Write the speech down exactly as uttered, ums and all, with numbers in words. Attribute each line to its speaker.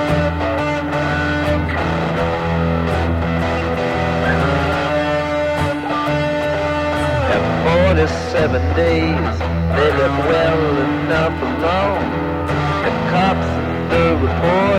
Speaker 1: Forty-seven days, they look well enough alone. The cops and the report